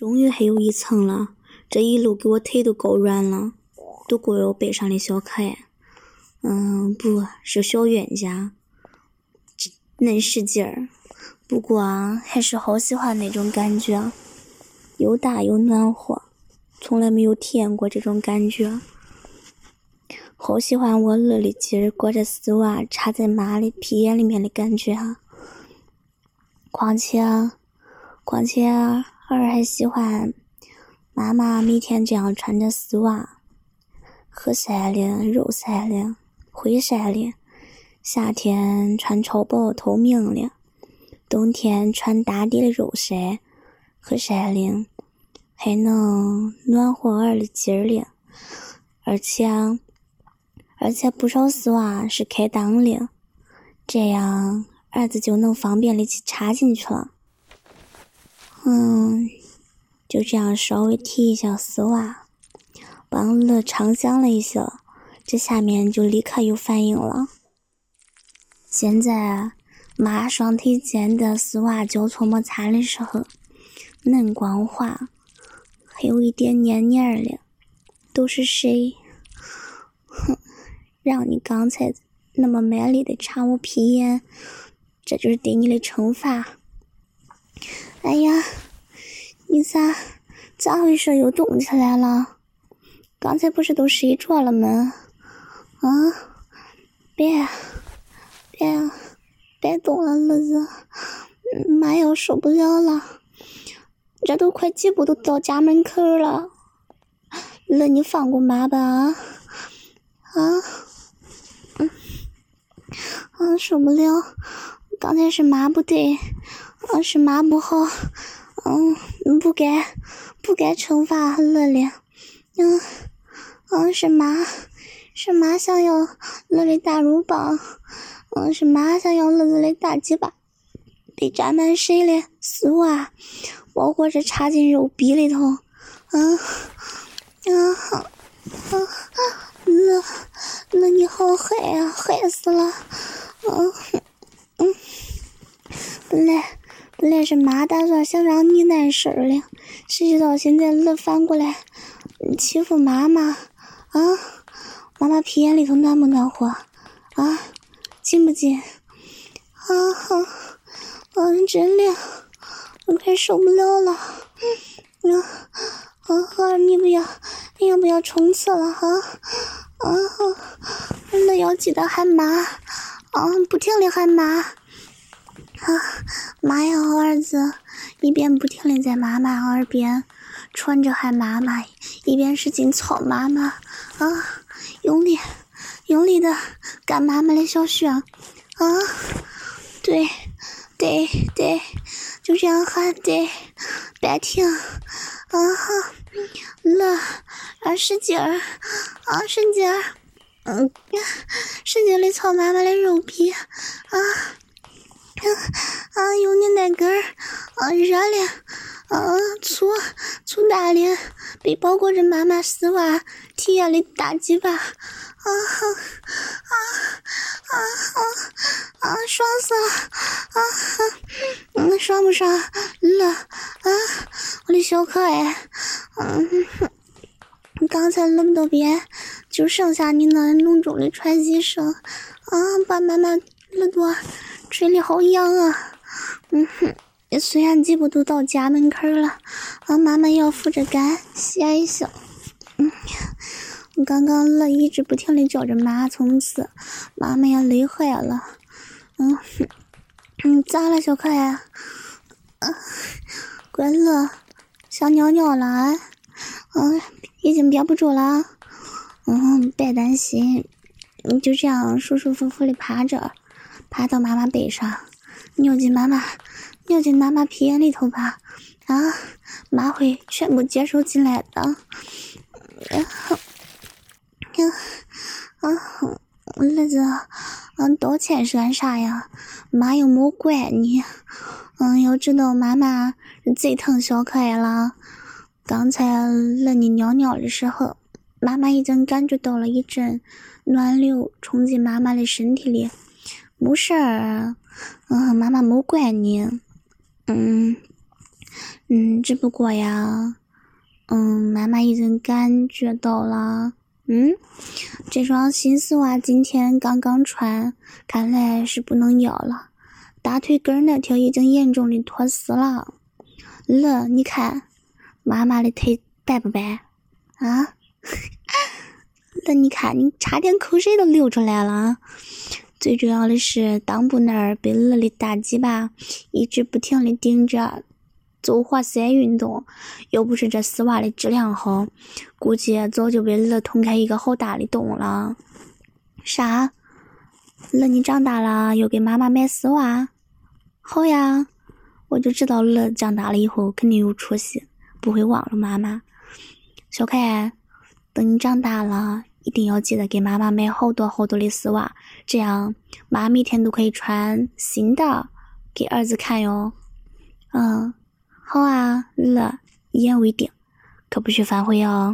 终于还有一层了，这一路给我腿都搞软了，都怪我背上的小可爱。不是小冤家，嫩使劲儿。不过还是好喜欢那种感觉，又大又暖和，从来没有体验过这种感觉。好喜欢我乐里劲儿裹着丝袜插在妈的屁眼里面的感觉啊！况且儿还喜欢妈妈每天这样穿着丝袜，黑色的、肉色的、灰色的，夏天穿超薄透明的，冬天穿大地的肉色、黑色的，还能暖和儿的劲儿的，而且不少丝袜是开裆的，这样儿子就能方便的去插进去了。就这样稍微提一下丝袜，帮乐畅想了一下，这下面就立刻有反应了。现在妈双腿间的丝袜交错摩擦的时候，嫩光滑，还有一点黏黏的，都是谁让你刚才那么卖力的插我屁眼，这就是对你的惩罚。哎呀，你咋回事？又动起来了？刚才不是都睡着了吗？别动了，乐子，妈要受不了了，这都快几步都到家门口了。乐，你放过妈吧受不了，刚才是妈不对，是妈不好，不该惩罚乐乐，是妈想要乐乐大乳棒，是妈想要乐乐的大鸡巴被沾满水的丝袜包裹着插进肉壁里头，乐你好害啊，害死了，本来是妈打算想让你难事儿的，谁知道现在乐反过来欺负妈妈妈妈屁眼里头暖不暖和紧不紧真凉，我快受不了了你要不要冲刺了乐要记得喊妈不停地喊妈妈呀，儿子一边不停地在妈妈耳边穿着喊妈妈，一边使劲操妈妈用力的干妈妈的小穴对，就这样喊，对，别停乐使劲儿使劲地操妈妈的肉皮用你那根热的粗大的被包裹着妈妈丝袜体验的大鸡巴爽死了爽不爽乐我的小可爱刚才那么多遍就剩下你那浓重的喘息声把妈妈耳朵吹得好痒虽然几步都到家门口了妈妈要扶着杆歇一宿刚刚乐一直不停地叫着妈，从此妈妈也累坏了咋了小可爱乖乐想尿尿了已经憋不住了别担心你就这样舒舒服服地趴着，趴到妈妈背上，尿进妈妈屁眼里头吧妈会全部接收进来的乐子道歉是干啥呀？妈又没怪你要知道妈妈最疼小可爱了，刚才乐你尿尿的时候妈妈已经感觉到了一阵暖流冲进妈妈的身体里，没事儿妈妈没怪你只不过呀，妈妈已经感觉到了，这双新丝袜今天刚刚穿，看来是不能要了。大腿根那条已经严重的脱丝了。乐，你看，妈妈的腿白不白？啊？乐，你看，你差点口水都流出来了。最重要的是，裆部那儿被乐的大鸡巴一直不停地顶着，做活塞运动。又不是这丝袜的质量好，估计早就被乐捅开一个好大的洞了。啥？乐，你长大了又给妈妈买丝袜？好呀，我就知道乐长大了以后肯定有出息，不会忘了妈妈。小可爱，等你长大了一定要记得给妈妈买好多好多的丝袜，这样妈每天都可以穿新的给儿子看哟。好啊，乐，一言为定，可不许反悔哦。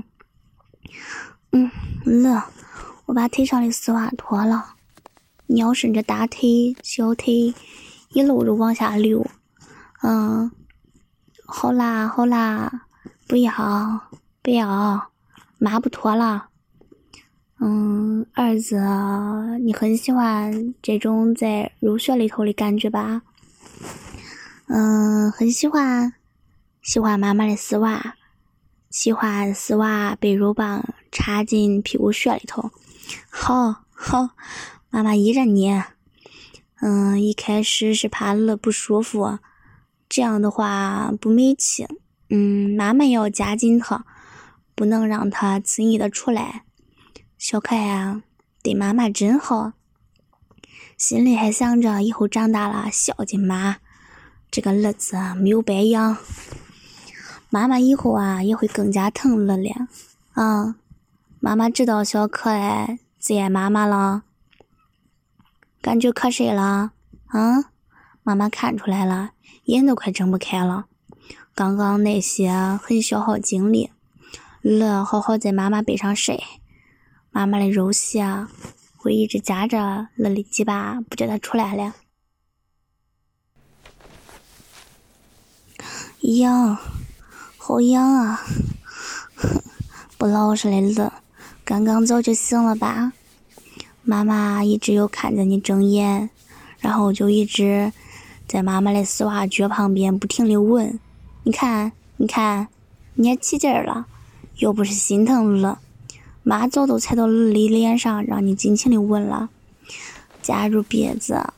乐，我把腿上的丝袜脱了，你要顺着大腿、小腿一路就往下溜。好啦，不要，妈不脱了。儿子，你很喜欢这种在入穴里头的感觉吧？很喜欢妈妈的丝袜，喜欢丝袜被肉棒插进屁股穴里头。好，妈妈依着你。一开始是怕乐不舒服，这样的话不美气。妈妈要夹紧他，不能让他轻易的出来。小可爱啊，对妈妈真好，心里还想着以后长大了孝敬妈，这个乐子没有白养。妈妈以后啊也会更加疼乐了。妈妈知道小可爱最爱妈妈了，感觉瞌睡了。妈妈看出来了，眼都快睁不开了。刚刚那些很消耗精力，乐好好在妈妈背上睡，妈妈的肉膝啊会一直夹着乐的鸡巴，不叫他出来了。痒，好痒啊！不老实的乐，刚刚早就醒了吧？妈妈一直有看着你睁眼，然后就一直在妈妈的丝袜脚旁边不停地闻。你看，你也起劲儿了，又不是心疼了。妈早都踩到你脸上，让你尽情地闻了。夹住鼻子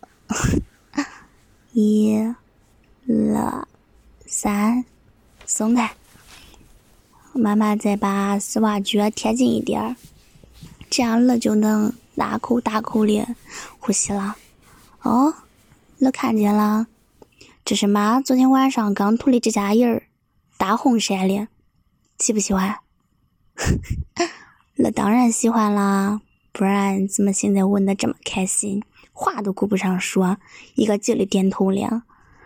，1、2、3，松开。妈妈再把丝袜脚贴近一点，这样乐就能大口的呼吸了。乐看见了，这是妈昨天晚上刚涂的指甲印儿，大红色的，喜不喜欢？乐当然喜欢啦，不然怎么现在闻得这么开心，话都顾不上说，一个劲儿的点头了。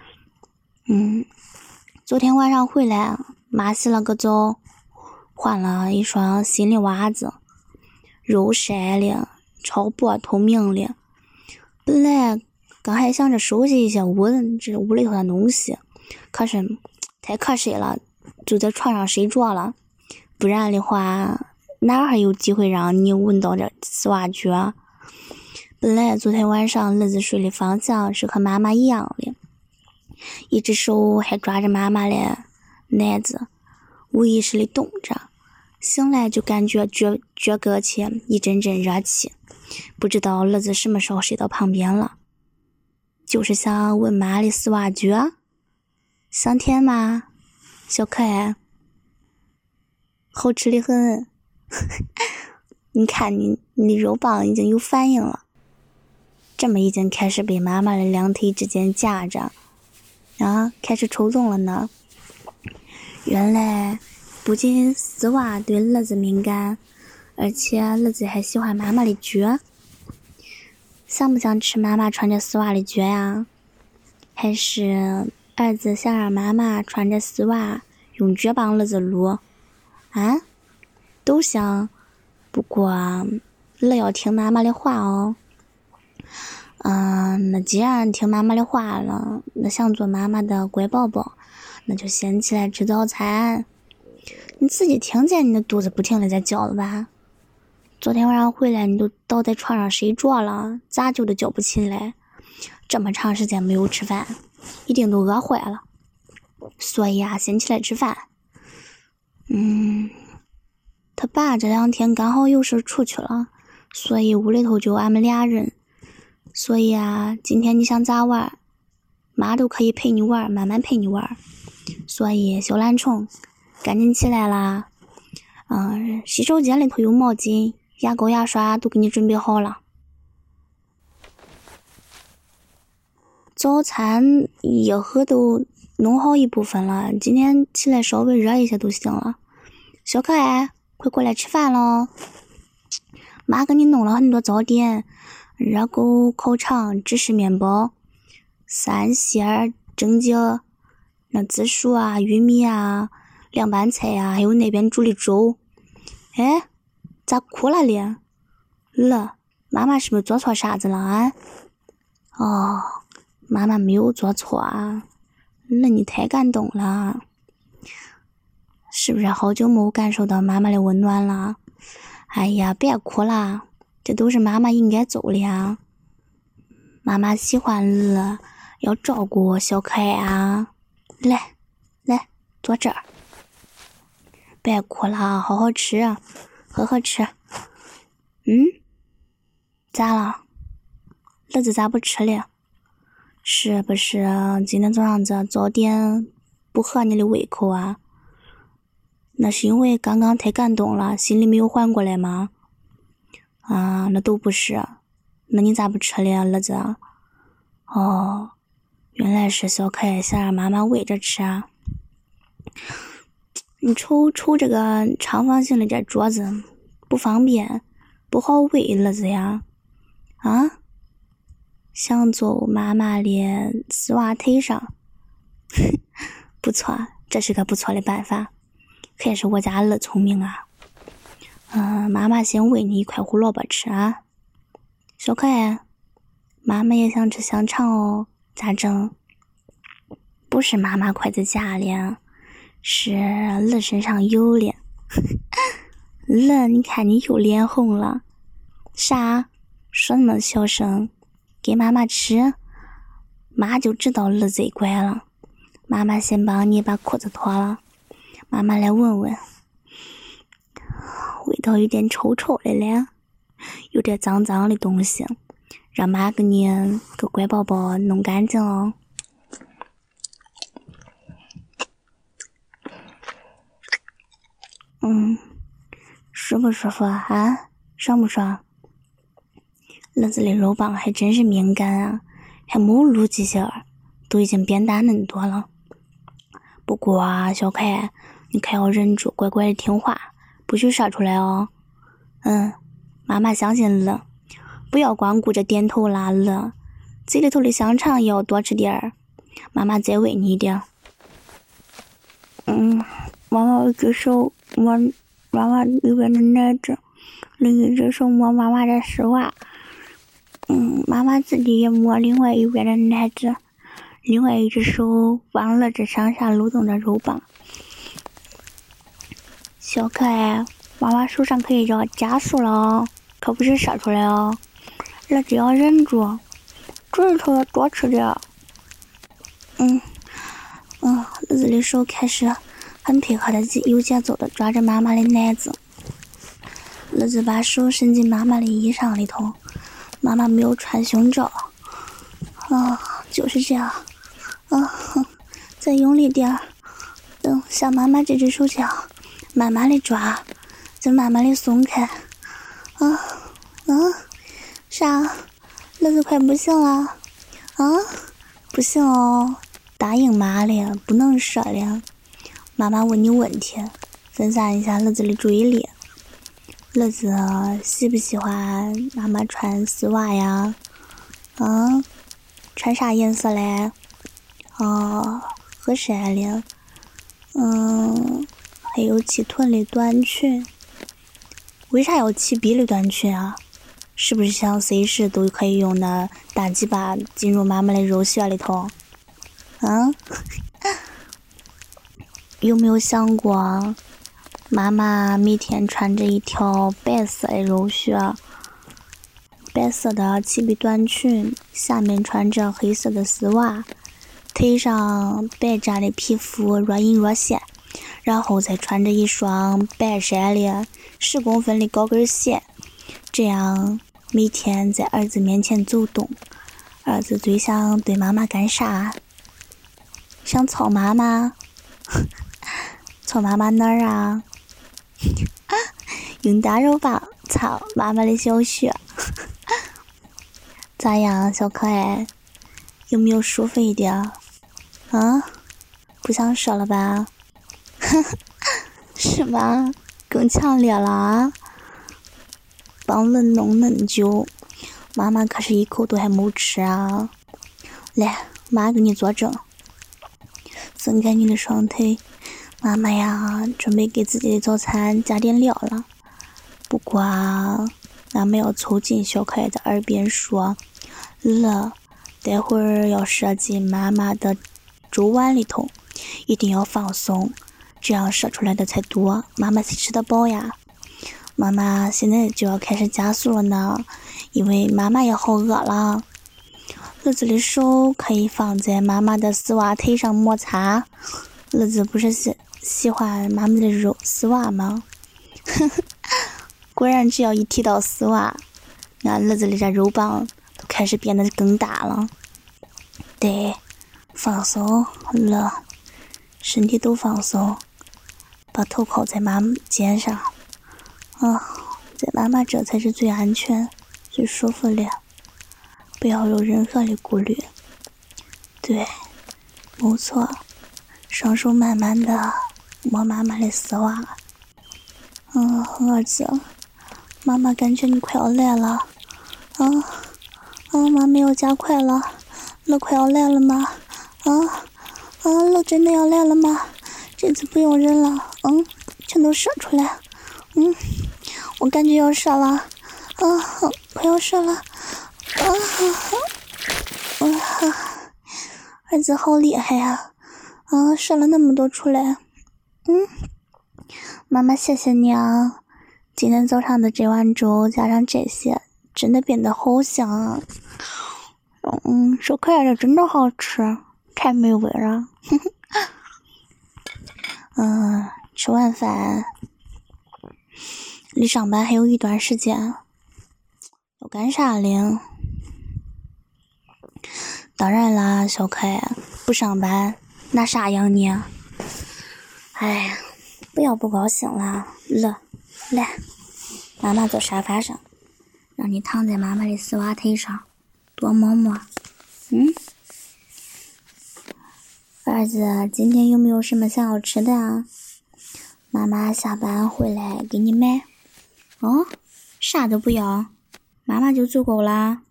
昨天晚上回来，妈洗了个澡，换了一双新的袜子，肉晒的，超薄透明的。本来刚还想着收拾一下这屋里头的东西，可是太瞌睡了，就在床上睡着了。不然的话，哪还有机会让你闻到这丝袜脚？本来昨天晚上乐子睡的方向是和妈妈一样的，一只手还抓着妈妈的奶子，无意识的动着。醒来就感觉脚搁起一阵阵热气，不知道乐子什么时候睡到旁边了。就是想闻妈的丝袜脚，香甜吗？小可爱，好吃的很。你看你的肉棒已经有反应了，这么已经开始被妈妈的两腿之间夹着，开始抽动了呢。原来不仅丝袜对乐子敏感，而且乐子还喜欢妈妈的脚。想不想吃妈妈穿着丝袜的脚呀？还是儿子想让妈妈穿着丝袜用脚帮乐子撸？都想，不过乐要听妈妈的话哦。 那既然听妈妈的话了，那想做妈妈的乖宝宝，那就先起来吃早餐。你自己听见你的肚子不停地在叫了吧？昨天晚上回来你都倒在床上睡着了，咋就都叫不起来？这么长时间没有吃饭，一定都饿坏了。所以啊，先起来吃饭。他爸这2天刚好有事出去了，所以屋里头就俺们俩人。所以啊，今天你想咋玩，妈都可以陪你玩，慢慢陪你玩。所以小懒虫，赶紧起来啦！洗手间里头有毛巾、牙膏、牙刷都给你准备好了。早餐一盒都弄好一部分了，今天起来稍微热一些就行了。小可爱，快过来吃饭咯！妈给你弄了很多早点，热狗、烤肠、芝士面包、3馅、蒸饺、那紫薯啊、玉米啊、凉拌菜啊，还有那边煮的粥。哎，咋哭了咧？妈妈是不是做错啥子了啊？哦，妈妈没有做错啊。你太感动了，是不是好久没感受到妈妈的温暖了？哎呀，别哭啦，这都是妈妈应该做的呀。妈妈喜欢要照顾小可爱啊。来，坐这儿。别哭了，好好吃，好好吃。咋了？儿子咋不吃了？是不是今天早上这早点不合你的胃口啊？那是因为刚刚太感动了，心里没有缓过来吗？那都不是。那你咋不吃了，儿子？哦，原来是小可爱想让妈妈喂着吃啊。你瞅这个长方形的这桌子不方便，不好喂儿子呀。想坐妈妈的丝袜腿上。不错，这是个不错的办法，可是我家儿聪明啊。妈妈先喂你一块胡萝卜吃啊。小可爱，妈妈也想吃香肠哦，咋整？不是妈妈筷子夹的，是儿身上有的。儿，你看你又脸红了。啥？说那么小声？给妈妈吃，妈就知道儿最乖了。妈妈先帮你把裤子脱了，妈妈来闻闻，味道有点臭臭的嘞，有点脏脏的东西，让妈给你个乖宝宝弄干净哦。舒不舒服啊？爽不爽？儿子的肉棒还真是敏感啊，还没撸几下都已经变大嫩多了。不过啊，小可爱，你可要忍住，乖乖的听话，不许杀出来哦。妈妈相信儿，不要光顾着点头啦，儿，嘴里头的香肠也要多吃点儿，妈妈再喂你一点。妈妈一只手摸妈妈里边的奶子，另一只手摸妈妈的丝袜。妈妈自己也摸另外一边的奶子，另外一只手往儿子上下蠕动的肉棒。小可爱，妈妈手上可以要加速了哦，可不是射出来哦。儿子要忍住，嘴头要多吃点。儿子的手开始很配合的有节奏的抓着妈妈的奶子。儿子把手伸进妈妈的衣裳里头，妈妈没有穿胸罩。就是这样。再用力点，等像妈妈这只手这样慢慢的抓，再慢慢的松开。啥？儿子快不行了？不行哦，答应妈了，不能射了。妈妈问你问题，分散一下儿子的注意力。儿子喜不喜欢妈妈穿丝袜呀？穿啥颜色嘞？合适的。还有齐臀的短裙。为啥要齐臂的短裙啊？ 是不是想随时都可以用的大鸡巴进入妈妈的肉穴里头？有没有想过，妈妈每天穿着一条白色的肉靴，白色的齐臂短裙，下面穿着黑色的丝袜，腿上白扎的皮肤若隐若现，然后再穿着一双白色的10公分的高跟鞋，这样每天在儿子面前走动。儿子最想对妈妈干啥？想操妈妈？操妈妈哪儿啊？用大肉棒操妈妈的小穴。咋样，小可爱？有没有舒服一点？不想说了吧？是吧？更强烈了啊！帮人弄恁久，妈妈可是一口都还没吃啊！来，妈给你作证，分开你的双腿。妈妈呀，准备给自己的早餐加点料了。不过妈妈要凑近小可爱的耳边说：待会儿要射进妈妈的粥碗里头，一定要放松，这样射出来的才多，妈妈才吃得饱呀。妈妈现在就要开始加速了呢，因为妈妈也好饿了。乐子的手可以放在妈妈的丝袜腿上摩擦，乐子不是喜欢妈妈的丝袜吗？果然只要一提到丝袜，那乐子的这肉棒都开始变得更大了。对，放松了，身体都放松，把头靠在妈妈肩上。在妈妈这才是最安全、最舒服的，不要有任何的顾虑。对，没错，双手慢慢的摸妈妈的丝袜。儿子，妈妈感觉你快要来了。妈妈要加快了，乐快要来了吗？乐真的要来了吗？这次不用忍了，全都射出来。我感觉要射了，快要射了，儿子好厉害呀，射了那么多出来，妈妈谢谢你啊，今天早上的这碗粥加上这些，真的变得好香啊，小可爱的真的好吃，太美味了，吃完饭。离上班还有一段时间，要干啥嘞？当然啦，小可爱，不上班拿啥养你啊？哎呀，不要不高兴了，来，妈妈坐沙发上，让你躺在妈妈的丝袜腿上，多摸摸。儿子，今天有没有什么想要吃的啊？妈妈下班回来给你买。啥都不要，妈妈就足够啦。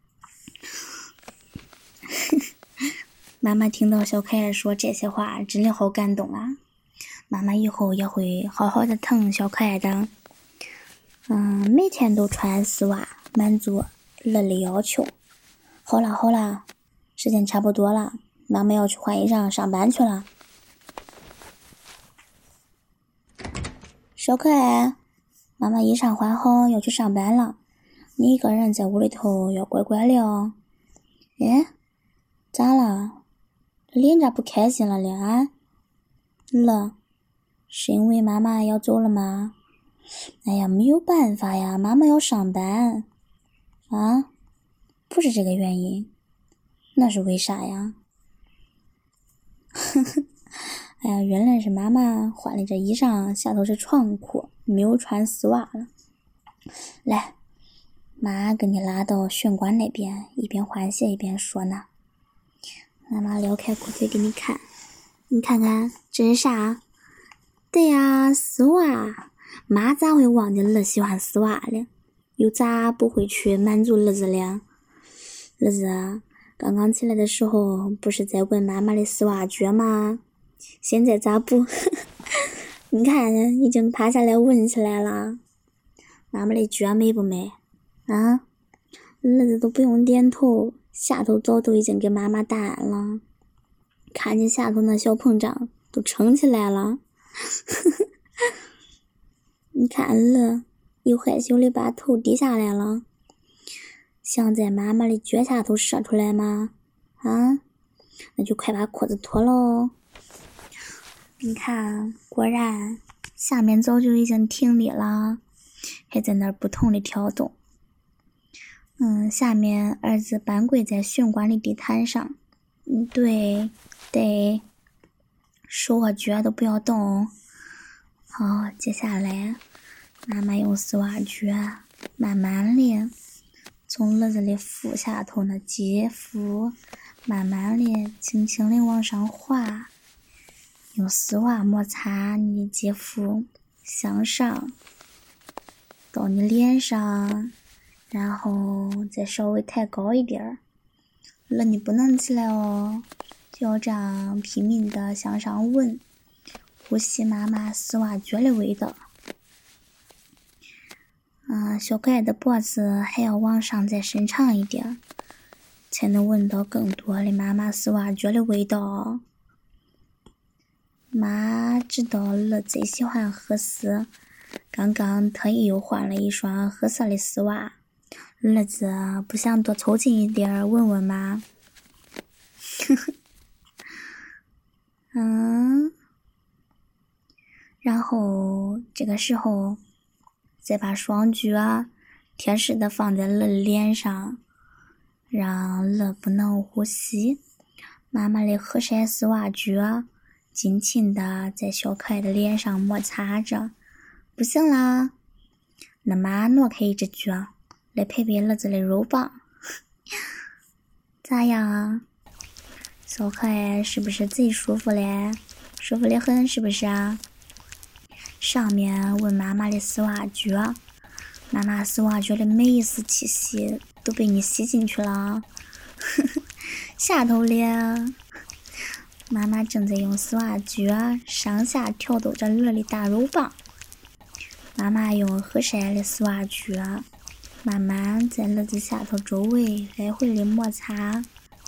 妈妈听到小可爱说这些话，真的好感动啊！妈妈以后也会好好的疼小可爱的。每天都穿丝袜，满足乐的要求。好啦，时间差不多了，妈妈要去换衣裳上班去了。小可爱，妈妈衣裳换好要去上班了，你一个人在屋里头要乖乖的哦。咋了？脸咋不开心了嘞啊？是因为妈妈要走了吗？哎呀，没有办法呀，妈妈要上班。不是这个原因，那是为啥呀？哎呀，原来是妈妈换了这衣裳，下头是床裤，没有穿丝袜了。来，妈给你拉到玄关那边，一边换鞋一边说呢。妈妈撩开裤腿给你看，你看看这是啥？对呀，丝袜。妈咋会忘记乐喜欢丝袜嘞？又咋不会去满足乐子嘞？乐子刚刚起来的时候不是在问妈妈的丝袜脚吗？现在咋不？你看，已经趴下来闻起来了。妈妈的脚美不美？ 啊，乐子都不用点头，下头早都已经给妈妈答案了。看见下头那小膨胀都撑起来了。你看乐又害羞的把头低下来了，想在妈妈的脚下头射出来吗？啊，那就快把裤子脱了哦。你看，果然下面早就已经停力了，还在那儿不痛的跳动。下面儿子半跪在玄关的地毯上，对，手和脚都不要动。好，接下来妈妈用丝袜脚慢慢的从乐子的腹下头的肌肤慢慢的轻轻的往上滑，用丝袜摩擦你的肌肤向上到你脸上，然后再稍微抬高一点儿。乐你不能起来哦，就要这样拼命的向上闻，呼吸妈妈丝袜脚的味道。小可爱的脖子还要往上再伸长一点，才能闻到更多的妈妈丝袜脚的味道。妈知道乐最喜欢黑丝，刚刚特意又换了一双黑色的丝袜。乐子不想多凑近一点闻闻妈。然后这个时候再把双脚贴实的放在乐的脸上，让乐不能呼吸。妈妈的黑色丝袜脚尽情的在小可爱的脸上摩擦着。不行啦，那妈挪开一只脚来陪陪乐子的肉棒。咋样啊？小可爱是不是贼舒服嘞？舒服的很是不是啊？上面闻妈妈的丝袜脚，妈妈丝袜脚的每一丝气息都被你吸进去了。下头咧，妈妈正在用丝袜脚上下挑逗着乐的大肉棒。妈妈用黑色的丝袜脚慢慢在乐子下头周围来回的摩擦。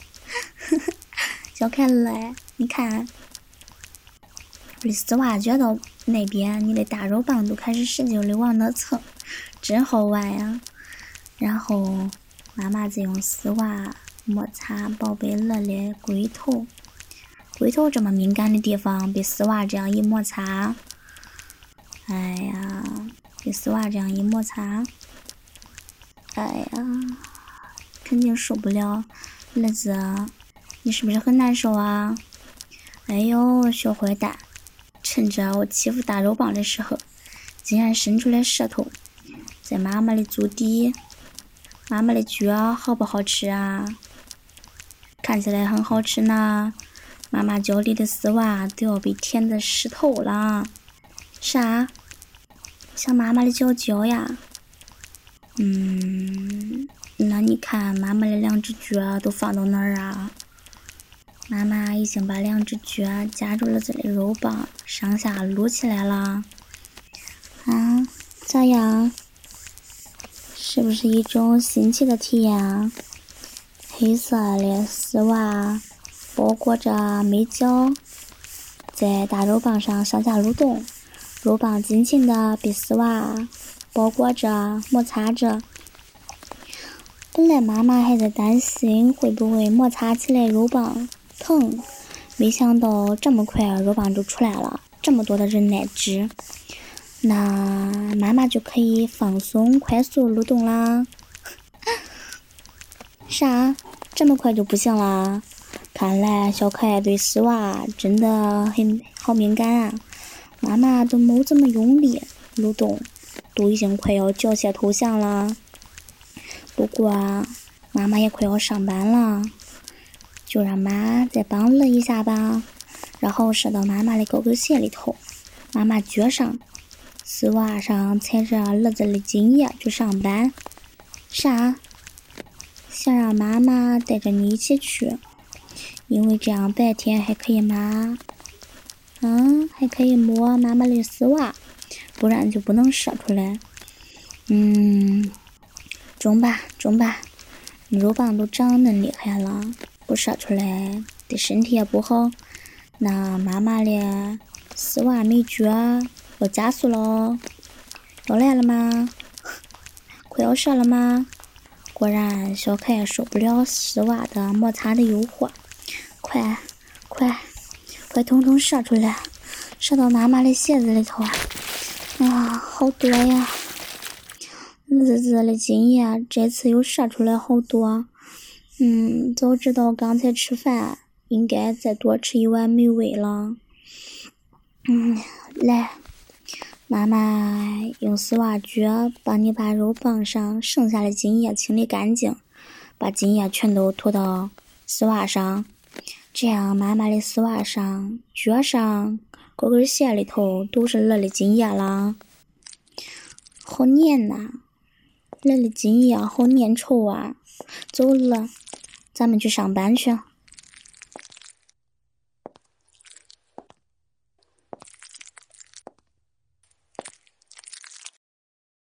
小可爱，你看，我的丝袜脚到那边，你的大肉棒都开始使劲的往那蹭，真好玩呀。然后妈妈再用丝袜摩擦宝贝乐的龟头，龟头这么敏感的地方被丝袜这样一摩擦，哎呀，被丝袜这样一摩擦，哎呀，肯定受不了。乐子，你是不是很难受啊？哎呦，小坏蛋，趁着我欺负大肉棒的时候，竟然伸出来舌头，在妈妈的足底。妈妈的脚好不好吃啊？看起来很好吃呢。妈妈脚里的丝袜都要被舔得湿透了。啥？想妈妈的脚脚呀？那你看妈妈的两只脚都放到哪儿啊？妈妈已经把两只脚夹住了这里肉棒，上下撸起来了。咋样？是不是一种新奇的体验啊？黑色的丝袜包裹着美脚，在大肉棒上上下蠕动，肉棒紧紧的被丝袜包裹着摩擦着。本来妈妈还在担心会不会摩擦起来肉棒疼，没想到这么快肉棒就出来了，这么多的忍耐值，那妈妈就可以放松快速蠕动啦。啥？这么快就不行啦？看来小可爱对丝袜真的好敏感啊！妈妈都没这么用力蠕动，都已经快要缴械投降了。不过妈妈也快要上班了，就让妈再帮乐一下吧。然后射到妈妈的高跟鞋里头，妈妈脚上丝袜上踩着乐子的精液去上班。啥？想让妈妈带着你一起去，因为这样白天还可以还可以摸妈妈的丝袜，不然就不能射出来。 中吧，你肉棒都长得厉害了，不杀出来对身体也不好。那妈妈的丝袜美剧要加速了，要来了吗？快要射了吗？果然小可爱受不了丝袜的摩擦的诱惑，快统统射出来，射到妈妈的鞋子里头啊，好多呀！日子的经验，这次又射出来好多。早知道刚才吃饭应该再多吃一碗美味了。来，妈妈用丝袜锯帮你把肉棒上剩下的精液清理干净，把精液全都涂到丝袜上，这样妈妈的丝袜上、脚上、高跟鞋里头都是乐的精液了。好黏呐，乐的精液好粘稠啊！走了，咱们去上班去。